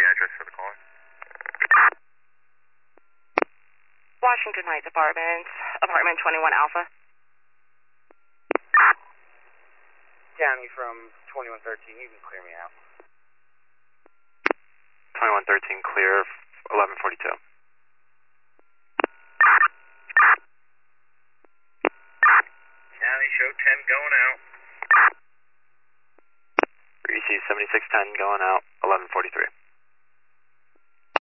address for the caller. Washington Heights Apartments, apartment 21 Alpha. County from 2113, you can clear me out. 2113 clear, 1142. County show 10 going out. Receive 7610 going out, 1143.